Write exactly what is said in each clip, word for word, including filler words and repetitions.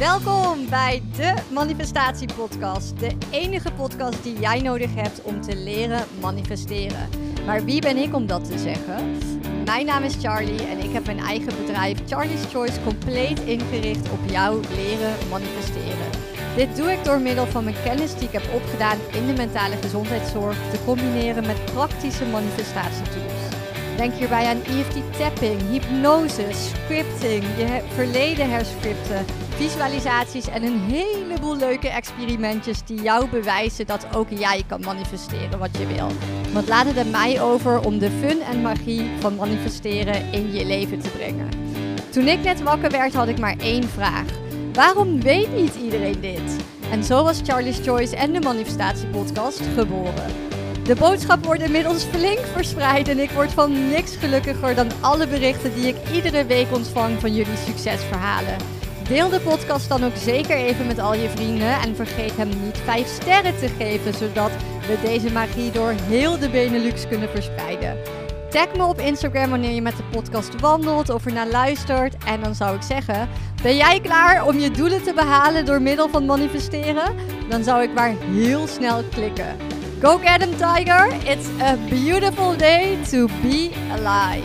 Welkom bij de Manifestatie Podcast. De enige podcast die jij nodig hebt om te leren manifesteren. Maar wie ben ik om dat te zeggen? Mijn naam is Charlie en ik heb mijn eigen bedrijf Charlie's Choice compleet ingericht op jou leren manifesteren. Dit doe ik door middel van mijn kennis die ik heb opgedaan in de mentale gezondheidszorg te combineren met praktische manifestatietools. Denk hierbij aan E F T-tapping, hypnose, scripting, je verleden herscripten, visualisaties en een heleboel leuke experimentjes die jou bewijzen dat ook jij kan manifesteren wat je wil. Want laat het aan mij over om de fun en magie van manifesteren in je leven te brengen. Toen ik net wakker werd had ik maar één vraag. Waarom weet niet iedereen dit? En zo was Charlie's Choice en de Manifestatie Podcast geboren. De boodschap wordt inmiddels flink verspreid en ik word van niks gelukkiger dan alle berichten die ik iedere week ontvang van jullie succesverhalen. Deel de podcast dan ook zeker even met al je vrienden en vergeet hem niet vijf sterren te geven, zodat we deze magie door heel de Benelux kunnen verspreiden. Tag me op Instagram wanneer je met de podcast wandelt of ernaar luistert en dan zou ik zeggen, ben jij klaar om je doelen te behalen door middel van manifesteren? Dan zou ik maar heel snel klikken. Go get him, Tiger! It's a beautiful day to be alive.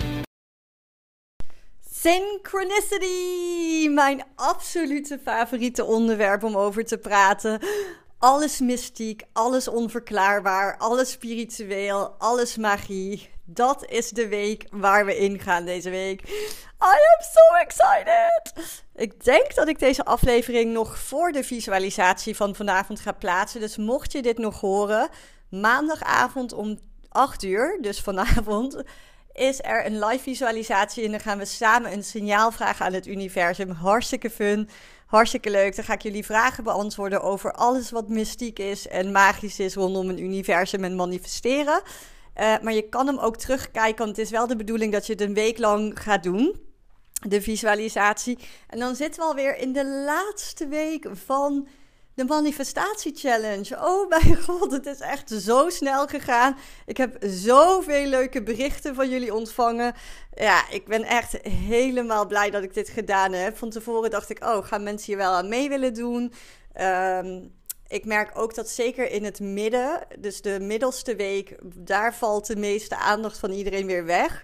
Synchronicity! Mijn absolute favoriete onderwerp om over te praten. Alles mystiek, alles onverklaarbaar, alles spiritueel, alles magie. Dat is de week waar we in gaan deze week. I am so excited! Ik denk dat ik deze aflevering nog voor de visualisatie van vanavond ga plaatsen. Dus mocht je dit nog horen, maandagavond om acht uur, dus vanavond, is er een live visualisatie. En dan gaan we samen een signaal vragen aan het universum. Hartstikke fun, hartstikke leuk. Dan ga ik jullie vragen beantwoorden over alles wat mystiek is en magisch is rondom een universum en manifesteren. Uh, maar je kan hem ook terugkijken, want het is wel de bedoeling dat je het een week lang gaat doen. De visualisatie. En dan zitten we alweer in de laatste week van de Manifestatie Challenge. Oh mijn god, het is echt zo snel gegaan. Ik heb zoveel leuke berichten van jullie ontvangen. Ja, ik ben echt helemaal blij dat ik dit gedaan heb. Van tevoren dacht ik, oh, gaan mensen hier wel aan mee willen doen? Um, ik merk ook dat zeker in het midden, dus de middelste week, daar valt de meeste aandacht van iedereen weer weg.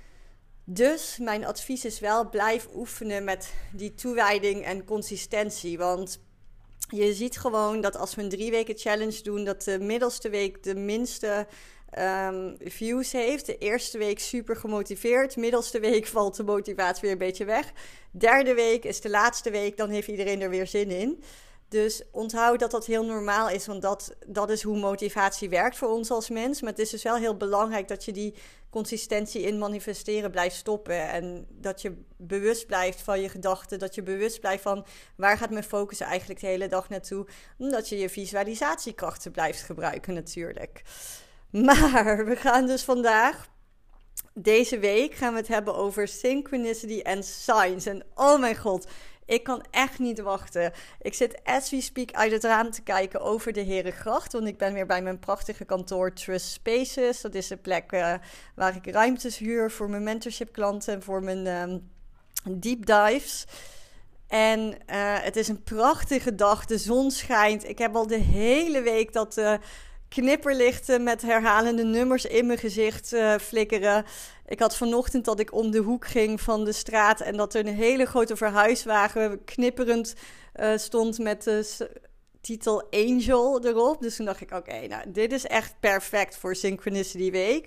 Dus mijn advies is wel, blijf oefenen met die toewijding en consistentie. Want je ziet gewoon dat als we een drie weken challenge doen, dat de middelste week de minste um, views heeft. De eerste week super gemotiveerd. Middelste week valt de motivatie weer een beetje weg. Derde week is de laatste week, dan heeft iedereen er weer zin in. Dus onthoud dat dat heel normaal is, want dat, dat is hoe motivatie werkt voor ons als mens. Maar het is dus wel heel belangrijk dat je die consistentie in manifesteren blijft stoppen. En dat je bewust blijft van je gedachten, dat je bewust blijft van waar gaat mijn focus eigenlijk de hele dag naartoe. Omdat je je visualisatiekrachten blijft gebruiken natuurlijk. Maar we gaan dus vandaag, deze week, gaan we het hebben over synchronicity en signs. En oh mijn god, ik kan echt niet wachten. Ik zit as we speak uit het raam te kijken over de Herengracht. Want ik ben weer bij mijn prachtige kantoor Trust Spaces. Dat is de plek uh, waar ik ruimtes huur voor mijn mentorship klanten en voor mijn um, deep dives. En uh, het is een prachtige dag. De zon schijnt. Ik heb al de hele week dat uh, knipperlichten met herhalende nummers in mijn gezicht uh, flikkeren. Ik had vanochtend dat ik om de hoek ging van de straat en dat er een hele grote verhuiswagen knipperend uh, stond met de s- titel Angel erop. Dus toen dacht ik, oké, okay, nou, dit is echt perfect voor Synchronicity Week.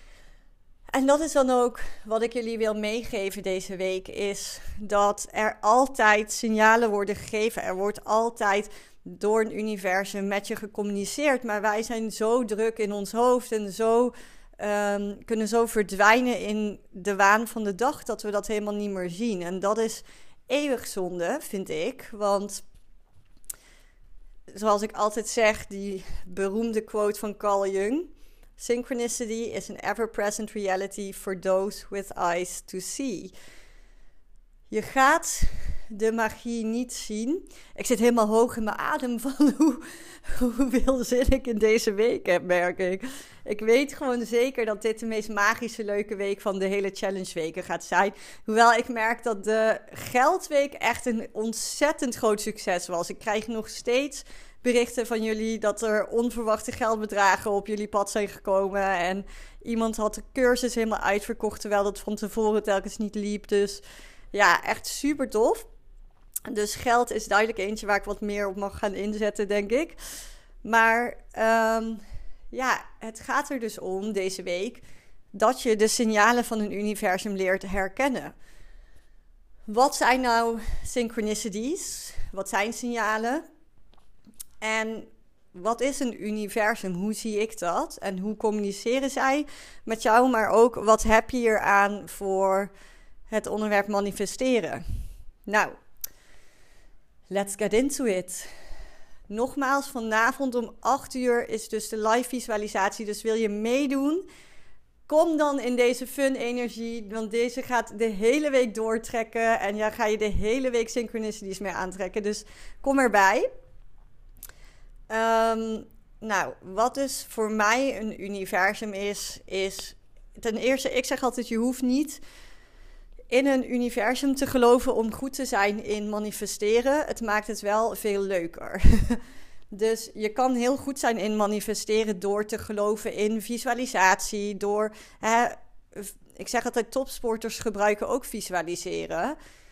En dat is dan ook wat ik jullie wil meegeven deze week, is dat er altijd signalen worden gegeven. Er wordt altijd door een universum met je gecommuniceerd. Maar wij zijn zo druk in ons hoofd en zo um, kunnen zo verdwijnen in de waan van de dag dat we dat helemaal niet meer zien. En dat is eeuwig zonde, vind ik. Want zoals ik altijd zeg, die beroemde quote van Carl Jung: Synchronicity is an ever-present reality for those with eyes to see. Je gaat de magie niet zien. Ik zit helemaal hoog in mijn adem van hoe, hoeveel zin ik in deze week heb, merk ik. Ik weet gewoon zeker dat dit de meest magische, leuke week van de hele challenge weken gaat zijn. Hoewel ik merk dat de geldweek echt een ontzettend groot succes was. Ik krijg nog steeds berichten van jullie dat er onverwachte geldbedragen op jullie pad zijn gekomen. En iemand had de cursus helemaal uitverkocht, terwijl dat van tevoren telkens niet liep. Dus ja, echt super tof. Dus geld is duidelijk eentje waar ik wat meer op mag gaan inzetten, denk ik. Maar um, ja, het gaat er dus om deze week dat je de signalen van een universum leert herkennen. Wat zijn nou synchronicities? Wat zijn signalen? En wat is een universum? Hoe zie ik dat? En hoe communiceren zij met jou? Maar ook, wat heb je hier aan voor het onderwerp manifesteren? Nou, let's get into it. Nogmaals, vanavond om acht uur is dus de live visualisatie. Dus wil je meedoen? Kom dan in deze fun energie, want deze gaat de hele week doortrekken. En ja, ga je de hele week synchronicities mee aantrekken. Dus kom erbij. Um, nou, wat dus voor mij een universum is, is ten eerste, ik zeg altijd, je hoeft niet in een universum te geloven om goed te zijn in manifesteren. Het maakt het wel veel leuker. Dus je kan heel goed zijn in manifesteren door te geloven in visualisatie. Door, hè, ik zeg altijd, topsporters gebruiken ook visualiseren.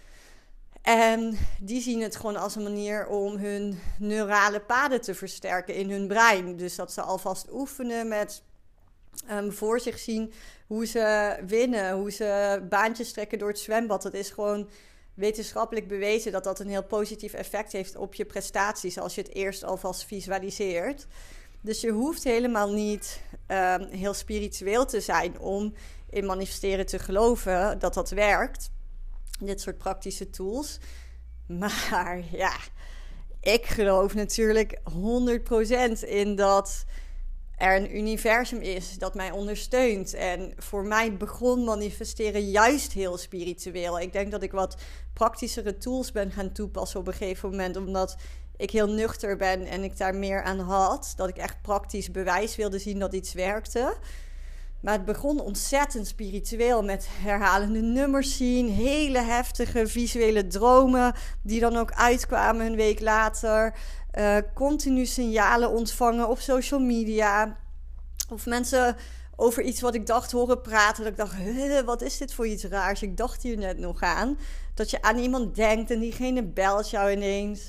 En die zien het gewoon als een manier om hun neurale paden te versterken in hun brein. Dus dat ze alvast oefenen met um, voor zich zien hoe ze winnen, hoe ze baantjes trekken door het zwembad. Dat is gewoon wetenschappelijk bewezen dat dat een heel positief effect heeft op je prestaties als je het eerst alvast visualiseert. Dus je hoeft helemaal niet um, heel spiritueel te zijn om in manifesteren te geloven dat dat werkt. Dit soort praktische tools. Maar ja, ik geloof natuurlijk honderd procent in dat er een universum is dat mij ondersteunt. En voor mij begon manifesteren juist heel spiritueel. Ik denk dat ik wat praktischere tools ben gaan toepassen op een gegeven moment, omdat ik heel nuchter ben en ik daar meer aan had. Dat ik echt praktisch bewijs wilde zien dat iets werkte. Maar het begon ontzettend spiritueel met herhalende nummers zien. Hele heftige visuele dromen die dan ook uitkwamen een week later. Uh, continu signalen ontvangen op social media. Of mensen over iets wat ik dacht horen praten. Dat ik dacht, huh, wat is dit voor iets raars? Ik dacht hier net nog aan. Dat je aan iemand denkt en diegene belt jou ineens.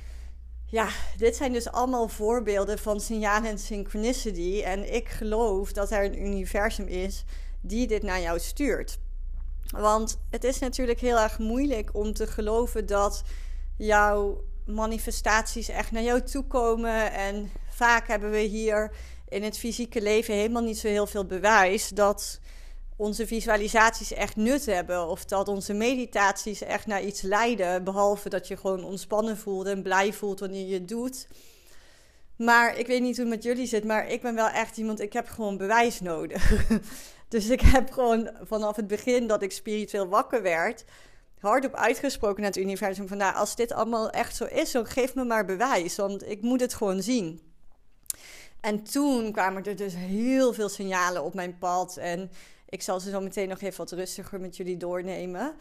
Ja, dit zijn dus allemaal voorbeelden van signalen en synchronicity. En ik geloof dat er een universum is die dit naar jou stuurt. Want het is natuurlijk heel erg moeilijk om te geloven dat jouw manifestaties echt naar jou toe komen. En vaak hebben we hier in het fysieke leven helemaal niet zo heel veel bewijs dat onze visualisaties echt nut hebben. Of dat onze meditaties echt naar iets leiden. Behalve dat je gewoon ontspannen voelt en blij voelt wanneer je het doet. Maar ik weet niet hoe het met jullie zit. Maar ik ben wel echt iemand, ik heb gewoon bewijs nodig. Dus ik heb gewoon vanaf het begin dat ik spiritueel wakker werd, hardop uitgesproken naar het universum van, nou, als dit allemaal echt zo is, dan geef me maar bewijs. Want ik moet het gewoon zien. En toen kwamen er dus heel veel signalen op mijn pad. En ik zal ze zo meteen nog even wat rustiger met jullie doornemen.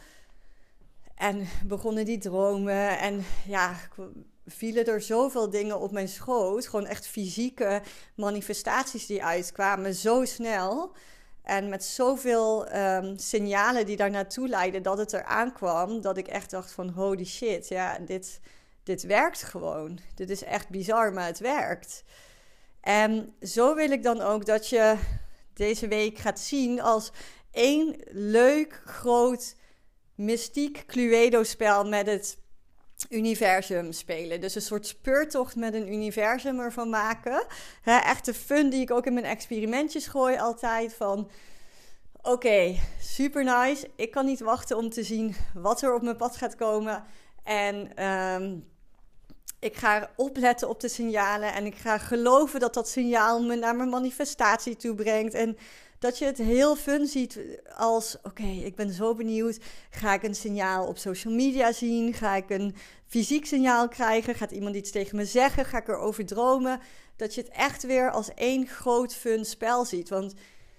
En begonnen die dromen. En ja, vielen er zoveel dingen op mijn schoot. Gewoon echt fysieke manifestaties die uitkwamen. Zo snel. En met zoveel um, signalen die daar naartoe leidden dat het eraan kwam. Dat ik echt dacht van holy shit. Ja, dit, dit werkt gewoon. Dit is echt bizar, maar het werkt. En zo wil ik dan ook dat je deze week gaat zien als één leuk, groot, mystiek Cluedo-spel met het universum spelen. Dus een soort speurtocht met een universum ervan maken. He, echt de fun die ik ook in mijn experimentjes gooi altijd van, oké, okay, super nice. Ik kan niet wachten om te zien wat er op mijn pad gaat komen. En um, Ik ga opletten op de signalen en ik ga geloven dat dat signaal me naar mijn manifestatie toe brengt. En dat je het heel fun ziet als, oké, okay, ik ben zo benieuwd. Ga ik een signaal op social media zien? Ga ik een fysiek signaal krijgen? Gaat iemand iets tegen me zeggen? Ga ik erover dromen? Dat je het echt weer als één groot fun spel ziet. Want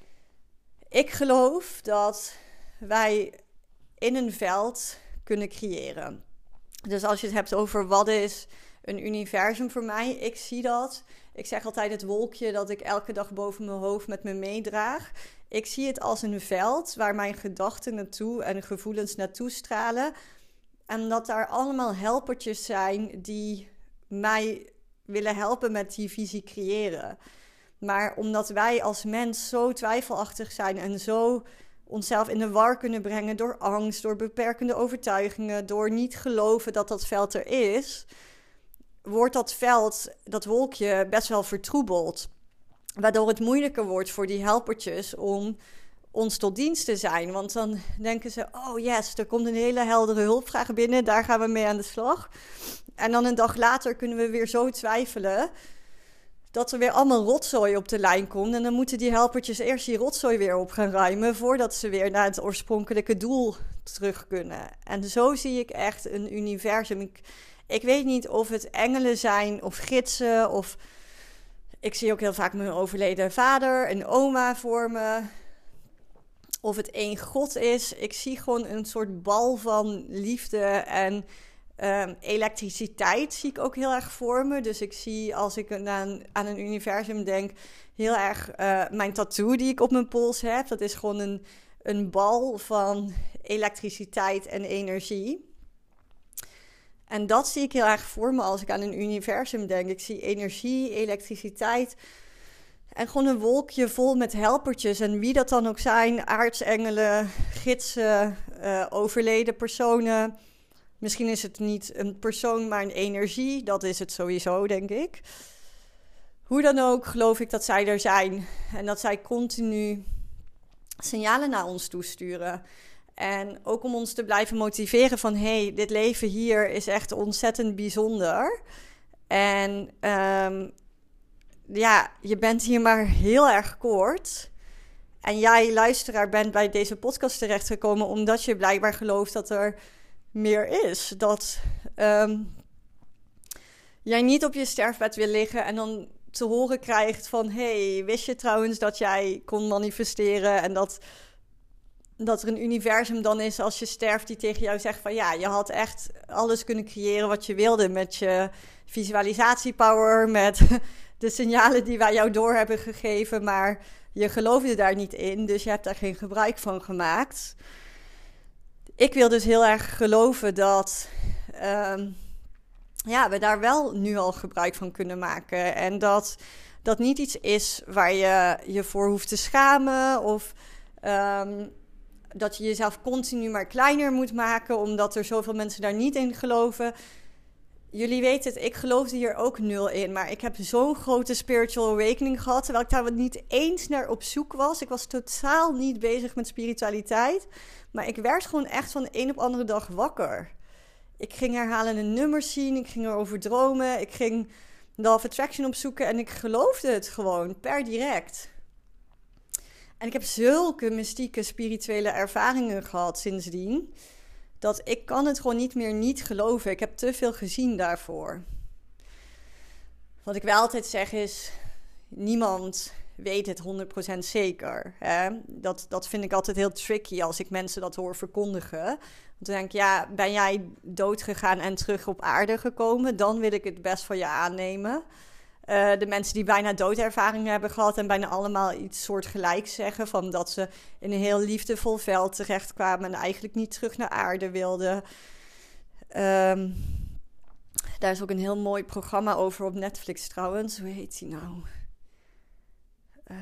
ik geloof dat wij in een veld kunnen creëren. Dus als je het hebt over wat is een universum voor mij, ik zie dat. Ik zeg altijd het wolkje dat ik elke dag boven mijn hoofd met me meedraag. Ik zie het als een veld waar mijn gedachten naartoe en gevoelens naartoe stralen. En dat daar allemaal helpertjes zijn die mij willen helpen met die visie creëren. Maar omdat wij als mens zo twijfelachtig zijn en zo onszelf in de war kunnen brengen door angst, door beperkende overtuigingen, door niet geloven dat dat veld er is, wordt dat veld, dat wolkje, best wel vertroebeld. Waardoor het moeilijker wordt voor die helpertjes om ons tot dienst te zijn. Want dan denken ze, oh yes, er komt een hele heldere hulpvraag binnen, daar gaan we mee aan de slag. En dan een dag later kunnen we weer zo twijfelen dat er weer allemaal rotzooi op de lijn komt. En dan moeten die helpertjes eerst die rotzooi weer op gaan ruimen voordat ze weer naar het oorspronkelijke doel terug kunnen. En zo zie ik echt een universum. Ik, ik weet niet of het engelen zijn of gidsen of ik zie ook heel vaak mijn overleden vader en oma voor me. Of het één God is. Ik zie gewoon een soort bal van liefde en um, elektriciteit zie ik ook heel erg voor me. Dus ik zie als ik aan, aan een universum denk heel erg uh, mijn tattoo die ik op mijn pols heb. Dat is gewoon een, een bal van elektriciteit en energie. En dat zie ik heel erg voor me als ik aan een universum denk. Ik zie energie, elektriciteit en gewoon een wolkje vol met helpertjes. En wie dat dan ook zijn, aartsengelen, gidsen, uh, overleden personen. Misschien is het niet een persoon, maar een energie. Dat is het sowieso, denk ik. Hoe dan ook geloof ik dat zij er zijn. En dat zij continu signalen naar ons toesturen. En ook om ons te blijven motiveren van, hey, dit leven hier is echt ontzettend bijzonder. En um, ja, je bent hier maar heel erg kort. En jij, luisteraar, bent bij deze podcast terechtgekomen omdat je blijkbaar gelooft dat er meer is. Dat um, jij niet op je sterfbed wil liggen en dan te horen krijgt van, hey, wist je trouwens dat jij kon manifesteren en dat dat er een universum dan is als je sterft die tegen jou zegt van ja, je had echt alles kunnen creëren wat je wilde met je visualisatiepower, met de signalen die wij jou door hebben gegeven, maar je geloofde daar niet in, dus je hebt daar geen gebruik van gemaakt. Ik wil dus heel erg geloven dat um, ja, we daar wel nu al gebruik van kunnen maken en dat dat niet iets is waar je je voor hoeft te schamen of um, dat je jezelf continu maar kleiner moet maken omdat er zoveel mensen daar niet in geloven. Jullie weten het, ik geloofde hier ook nul in. Maar ik heb zo'n grote spiritual awakening gehad, terwijl ik daar niet eens naar op zoek was. Ik was totaal niet bezig met spiritualiteit. Maar ik werd gewoon echt van de een op de andere dag wakker. Ik ging herhalende nummers zien, ik ging erover dromen. Ik ging de Law of Attraction opzoeken en ik geloofde het gewoon per direct. En ik heb zulke mystieke spirituele ervaringen gehad sindsdien, dat ik kan het gewoon niet meer niet geloven. Ik heb te veel gezien daarvoor. Wat ik wel altijd zeg is, niemand weet het honderd procent zeker. Hè? Dat, dat vind ik altijd heel tricky als ik mensen dat hoor verkondigen. Want dan denk ik, ja, ben jij dood gegaan en terug op aarde gekomen? Dan wil ik het best van je aannemen. Uh, de mensen die bijna doodervaringen hebben gehad en bijna allemaal iets soortgelijks zeggen, van dat ze in een heel liefdevol veld terechtkwamen en eigenlijk niet terug naar aarde wilden. Um, daar is ook een heel mooi programma over op Netflix trouwens. Hoe heet die nou? Uh,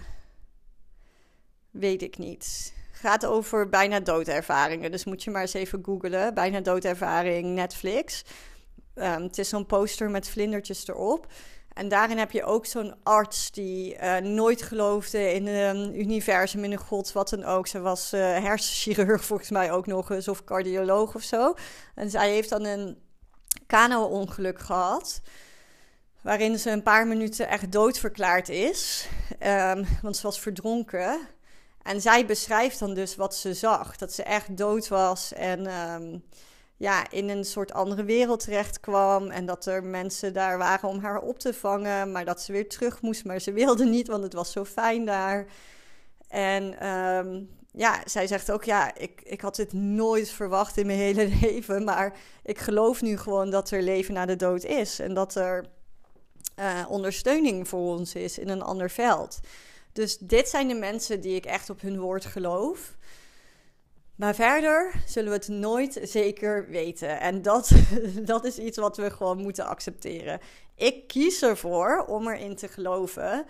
weet ik niet. Gaat over bijna doodervaringen. Dus moet je maar eens even googlen. Bijna doodervaring Netflix. Um, het is zo'n poster met vlindertjes erop. En daarin heb je ook zo'n arts die uh, nooit geloofde in een universum, in een god, wat dan ook. Ze was uh, hersenchirurg volgens mij ook nog eens, of cardioloog of zo. En zij heeft dan een kano-ongeluk gehad, waarin ze een paar minuten echt doodverklaard is, um, want ze was verdronken. En zij beschrijft dan dus wat ze zag, dat ze echt dood was en um, ja, in een soort andere wereld terecht kwam en dat er mensen daar waren om haar op te vangen, maar dat ze weer terug moest, maar ze wilde niet, want het was zo fijn daar. En um, ja, zij zegt ook, ja, ik, ik had dit nooit verwacht in mijn hele leven, maar ik geloof nu gewoon dat er leven na de dood is en dat er uh, ondersteuning voor ons is in een ander veld. Dus dit zijn de mensen die ik echt op hun woord geloof. Maar verder zullen we het nooit zeker weten. En dat, dat is iets wat we gewoon moeten accepteren. Ik kies ervoor om erin te geloven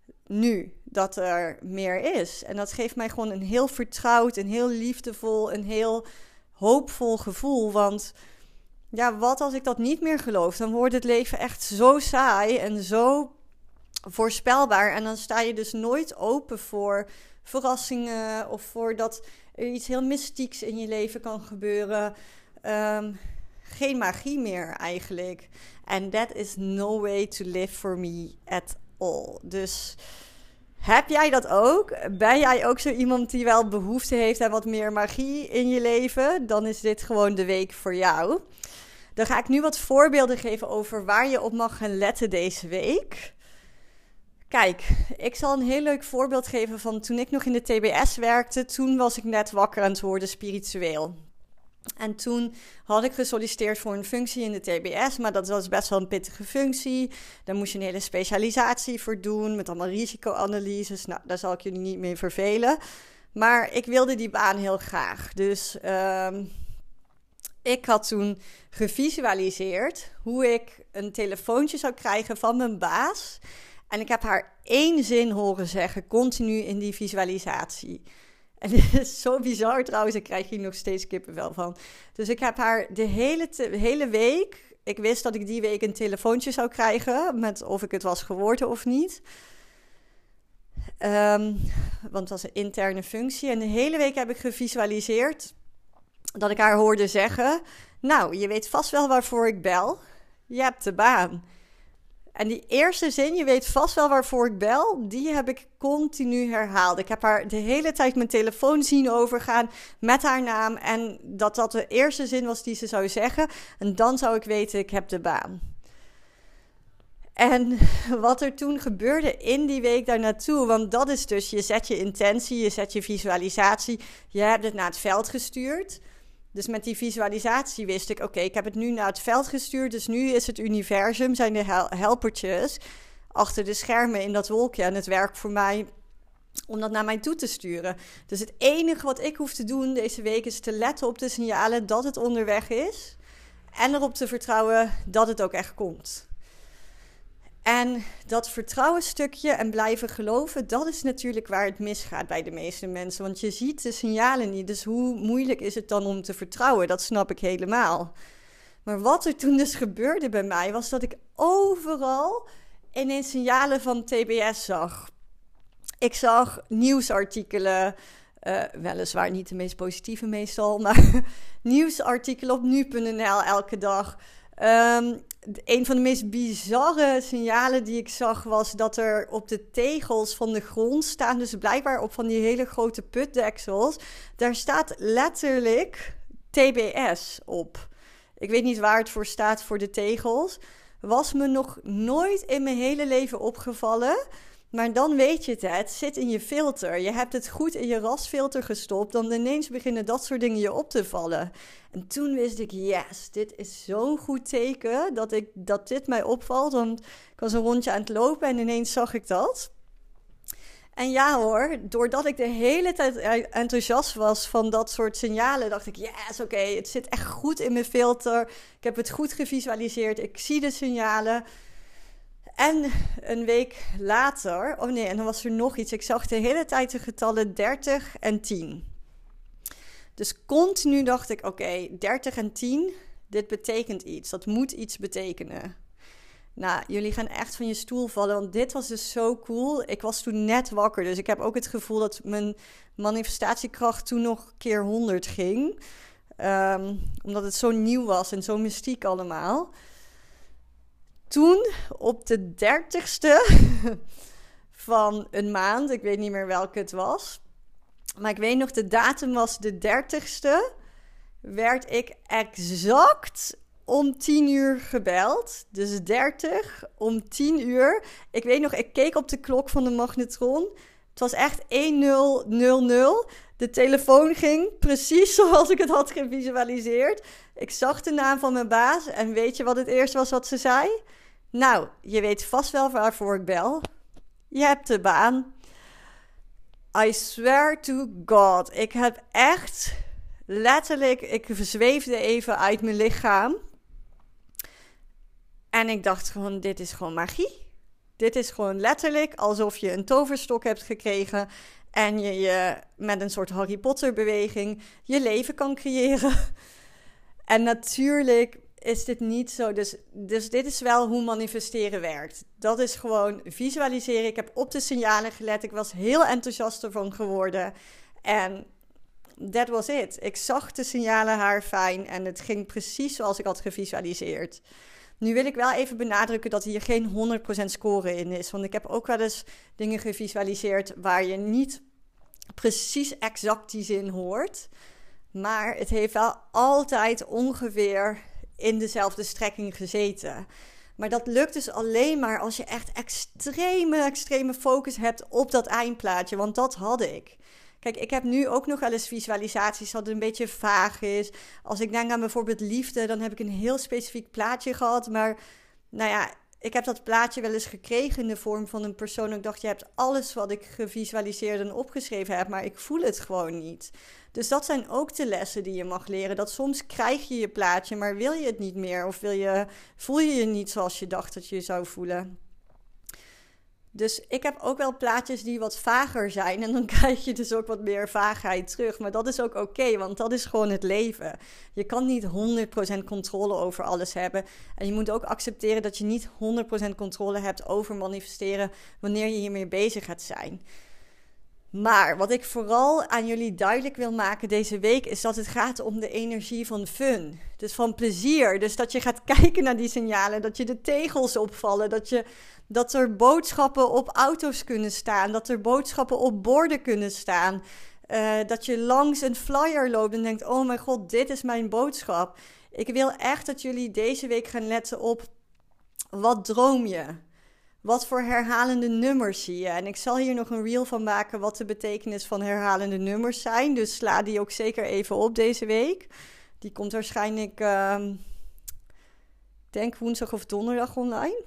nu dat er meer is. En dat geeft mij gewoon een heel vertrouwd, een heel liefdevol, een heel hoopvol gevoel. Want ja, wat als ik dat niet meer geloof? Dan wordt het leven echt zo saai en zo voorspelbaar. En dan sta je dus nooit open voor verrassingen of voor dat er iets heel mystieks in je leven kan gebeuren. Um, geen magie meer eigenlijk. And that is no way to live for me at all. Dus heb jij dat ook? Ben jij ook zo iemand die wel behoefte heeft aan wat meer magie in je leven? Dan is dit gewoon de week voor jou. Dan ga ik nu wat voorbeelden geven over waar je op mag gaan letten deze week. Kijk, ik zal een heel leuk voorbeeld geven van toen ik nog in de T B S werkte. Toen was ik net wakker aan het worden spiritueel. En toen had ik gesolliciteerd voor een functie in de T B S, maar dat was best wel een pittige functie. Daar moest je een hele specialisatie voor doen, met allemaal risicoanalyses. Nou, daar zal ik jullie niet mee vervelen. Maar ik wilde die baan heel graag. Dus um, ik had toen gevisualiseerd hoe ik een telefoontje zou krijgen van mijn baas. En ik heb haar één zin horen zeggen, continu in die visualisatie. En dit is zo bizar trouwens, ik krijg hier nog steeds kippenvel van. Dus ik heb haar de hele, te, hele week, ik wist dat ik die week een telefoontje zou krijgen, met of ik het was geworden of niet. Um, want het was een interne functie. En de hele week heb ik gevisualiseerd dat ik haar hoorde zeggen, nou, je weet vast wel waarvoor ik bel. Je hebt de baan. En die eerste zin, je weet vast wel waarvoor ik bel, die heb ik continu herhaald. Ik heb haar de hele tijd mijn telefoon zien overgaan met haar naam. En dat dat de eerste zin was die ze zou zeggen. En dan zou ik weten, ik heb de baan. En wat er toen gebeurde in die week daarnaartoe, want dat is dus, je zet je intentie, je zet je visualisatie, je hebt het naar het veld gestuurd. Dus met die visualisatie wist ik, oké, okay, ik heb het nu naar het veld gestuurd. Dus nu is het universum, zijn de hel- helpertjes achter de schermen in dat wolkje. En het werkt voor mij om dat naar mij toe te sturen. Dus het enige wat ik hoef te doen deze week is te letten op de signalen dat het onderweg is. En erop te vertrouwen dat het ook echt komt. En dat vertrouwenstukje en blijven geloven, dat is natuurlijk waar het misgaat bij de meeste mensen. Want je ziet de signalen niet, dus hoe moeilijk is het dan om te vertrouwen? Dat snap ik helemaal. Maar wat er toen dus gebeurde bij mij, was dat ik overal ineens signalen van T B S zag. Ik zag nieuwsartikelen, uh, weliswaar niet de meest positieve meestal, maar nieuwsartikelen op nu punt n l elke dag. Um, een van de meest bizarre signalen die ik zag was dat er op de tegels van de grond staan, dus blijkbaar op van die hele grote putdeksels, daar staat letterlijk T B S op. Ik weet niet waar het voor staat voor de tegels. Was me nog nooit in mijn hele leven opgevallen. Maar dan weet je het, het zit in je filter. Je hebt het goed in je rasfilter gestopt. Dan ineens beginnen dat soort dingen je op te vallen. En toen wist ik, yes, dit is zo'n goed teken dat, ik, dat dit mij opvalt. Want ik was een rondje aan het lopen en ineens zag ik dat. En ja hoor, doordat ik de hele tijd enthousiast was van dat soort signalen, dacht ik, yes, oké, okay, het zit echt goed in mijn filter. Ik heb het goed gevisualiseerd, ik zie de signalen. En een week later, oh nee, en dan was er nog iets. Ik zag de hele tijd de getallen dertig en tien. Dus continu dacht ik, oké, okay, dertig en tien, dit betekent iets. Dat moet iets betekenen. Nou, jullie gaan echt van je stoel vallen, want dit was dus zo cool. Ik was toen net wakker, dus ik heb ook het gevoel dat mijn manifestatiekracht toen nog keer honderd ging. Um, omdat het zo nieuw was en zo mystiek allemaal. Toen, op de dertigste van een maand, ik weet niet meer welke het was, maar ik weet nog, de datum was de dertigste, werd ik exact om tien uur gebeld. Dus dertig om tien uur. Ik weet nog, ik keek op de klok van de magnetron. Het was echt één nul nul nul. De telefoon ging precies zoals ik het had gevisualiseerd. Ik zag de naam van mijn baas en weet je wat het eerste was wat ze zei? Nou, je weet vast wel waarvoor ik bel. Je hebt de baan. I swear to God. Ik heb echt letterlijk, ik zweefde even uit mijn lichaam. En ik dacht gewoon, dit is gewoon magie. Dit is gewoon letterlijk alsof je een toverstok hebt gekregen en je, je met een soort Harry Potter beweging je leven kan creëren. En natuurlijk is dit niet zo. Dus, dus dit is wel hoe manifesteren werkt. Dat is gewoon visualiseren. Ik heb op de signalen gelet. Ik was heel enthousiast ervan geworden. En that was it. Ik zag de signalen haar fijn en het ging precies zoals ik had gevisualiseerd. Nu wil ik wel even benadrukken dat hier geen honderd procent score in is. Want ik heb ook wel eens dingen gevisualiseerd waar je niet precies exact die zin hoort. Maar het heeft wel altijd ongeveer in dezelfde strekking gezeten. Maar dat lukt dus alleen maar als je echt extreme, extreme focus hebt op dat eindplaatje. Want dat had ik. Kijk, ik heb nu ook nog wel eens visualisaties dat het een beetje vaag is. Als ik denk aan bijvoorbeeld liefde, dan heb ik een heel specifiek plaatje gehad. Maar nou ja, ik heb dat plaatje wel eens gekregen in de vorm van een persoon. En ik dacht, je hebt alles wat ik gevisualiseerd en opgeschreven heb, maar ik voel het gewoon niet. Dus dat zijn ook de lessen die je mag leren. Dat soms krijg je je plaatje, maar wil je het niet meer? Of wil je, voel je je niet zoals je dacht dat je je zou voelen? Dus ik heb ook wel plaatjes die wat vager zijn. En dan krijg je dus ook wat meer vaagheid terug. Maar dat is ook oké, okay, want dat is gewoon het leven. Je kan niet honderd procent controle over alles hebben. En je moet ook accepteren dat je niet honderd procent controle hebt over manifesteren wanneer je hiermee bezig gaat zijn. Maar wat ik vooral aan jullie duidelijk wil maken deze week is dat het gaat om de energie van fun. Dus van plezier. Dus dat je gaat kijken naar die signalen, dat je de tegels opvallen, dat, je, dat er boodschappen op auto's kunnen staan, dat er boodschappen op borden kunnen staan. Uh, dat je langs een flyer loopt en denkt, oh mijn god, dit is mijn boodschap. Ik wil echt dat jullie deze week gaan letten op, wat droom je? Wat voor herhalende nummers zie je? En ik zal hier nog een reel van maken wat de betekenis van herhalende nummers zijn. Dus sla die ook zeker even op deze week. Die komt waarschijnlijk, uh, denk woensdag of donderdag online.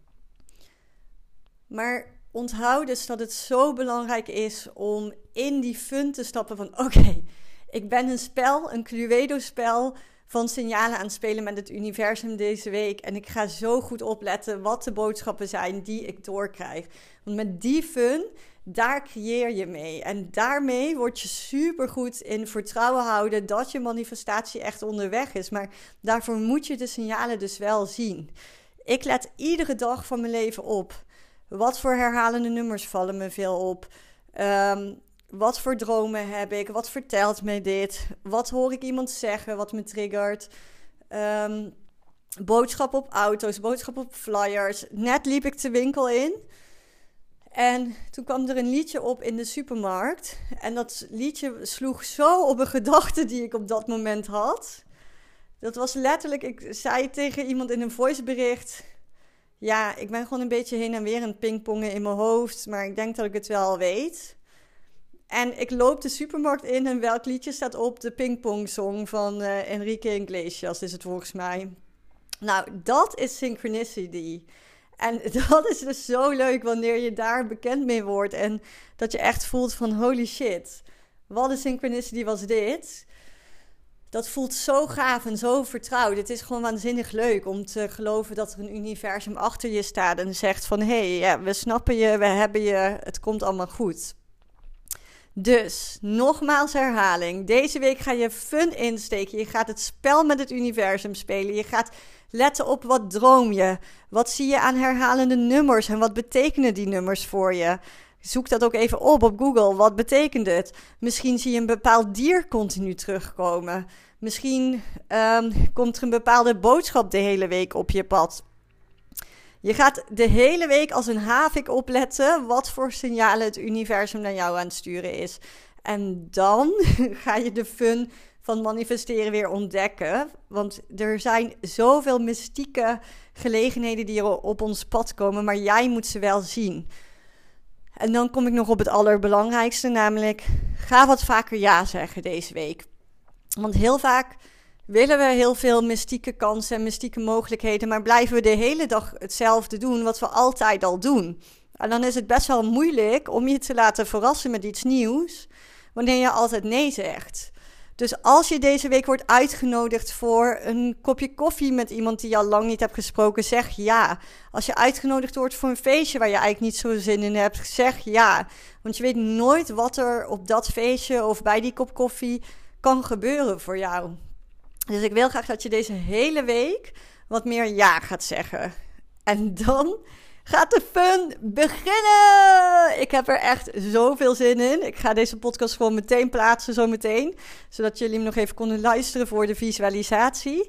Maar onthoud dus dat het zo belangrijk is om in die fun te stappen van, oké, okay, ik ben een spel, een Cluedo-spel van signalen aan het spelen met het universum deze week. En ik ga zo goed opletten wat de boodschappen zijn die ik doorkrijg. Want met die fun, daar creëer je mee. En daarmee word je supergoed in vertrouwen houden dat je manifestatie echt onderweg is. Maar daarvoor moet je de signalen dus wel zien. Ik let iedere dag van mijn leven op. Wat voor herhalende nummers vallen me veel op? Um, Wat voor dromen heb ik? Wat vertelt mij dit? Wat hoor ik iemand zeggen wat me triggert? Um, boodschap op auto's, boodschap op flyers. Net liep ik de winkel in. En toen kwam er een liedje op in de supermarkt. En dat liedje sloeg zo op een gedachte die ik op dat moment had. Dat was letterlijk, ik zei tegen iemand in een voicebericht, ja, ik ben gewoon een beetje heen en weer aan het pingpongen in mijn hoofd. Maar ik denk dat ik het wel weet. En ik loop de supermarkt in en welk liedje staat op? De pingpongsong van uh, Enrique Iglesias is het volgens mij. Nou, dat is synchronicity. En dat is dus zo leuk wanneer je daar bekend mee wordt. En dat je echt voelt van holy shit, wat een synchronicity was dit. Dat voelt zo gaaf en zo vertrouwd. Het is gewoon waanzinnig leuk om te geloven dat er een universum achter je staat en zegt van hé, hey, ja, we snappen je, we hebben je, het komt allemaal goed. Dus, nogmaals herhaling. Deze week ga je fun insteken. Je gaat het spel met het universum spelen. Je gaat letten op wat droom je. Wat zie je aan herhalende nummers en wat betekenen die nummers voor je? Zoek dat ook even op op Google. Wat betekent het? Misschien zie je een bepaald dier continu terugkomen. Misschien um, komt er een bepaalde boodschap de hele week op je pad. Je gaat de hele week als een havik opletten wat voor signalen het universum naar jou aan het sturen is. En dan ga je de fun van manifesteren weer ontdekken. Want er zijn zoveel mystieke gelegenheden die er op ons pad komen, maar jij moet ze wel zien. En dan kom ik nog op het allerbelangrijkste, namelijk ga wat vaker ja zeggen deze week. Want heel vaak willen we heel veel mystieke kansen en mystieke mogelijkheden, maar blijven we de hele dag hetzelfde doen wat we altijd al doen. En dan is het best wel moeilijk om je te laten verrassen met iets nieuws, wanneer je altijd nee zegt. Dus als je deze week wordt uitgenodigd voor een kopje koffie met iemand die je al lang niet hebt gesproken, zeg ja. Als je uitgenodigd wordt voor een feestje waar je eigenlijk niet zo zin in hebt, zeg ja. Want je weet nooit wat er op dat feestje of bij die kop koffie kan gebeuren voor jou. Dus ik wil graag dat je deze hele week wat meer ja gaat zeggen. En dan gaat de fun beginnen! Ik heb er echt zoveel zin in. Ik ga deze podcast gewoon meteen plaatsen zo meteen. Zodat jullie hem nog even konden luisteren voor de visualisatie.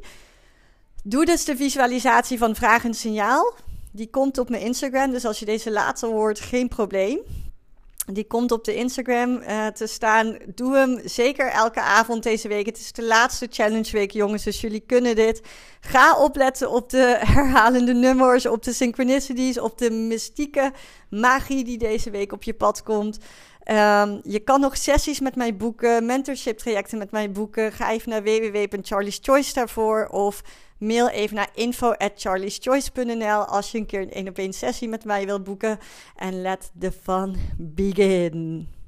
Doe dus de visualisatie van vraag en signaal. Die komt op mijn Instagram. Dus als je deze later hoort, geen probleem. Die komt op de Instagram uh, te staan. Doe hem zeker elke avond deze week. Het is de laatste challenge week, jongens. Dus jullie kunnen dit. Ga opletten op de herhalende nummers, op de synchronicities, op de mystieke magie die deze week op je pad komt. Um, je kan nog sessies met mij boeken, mentorship trajecten met mij boeken. Ga even naar w w w punt charlies choice daarvoor of mail even naar info at charlies choice punt n l als je een keer een één op één sessie met mij wilt boeken. En let the fun begin.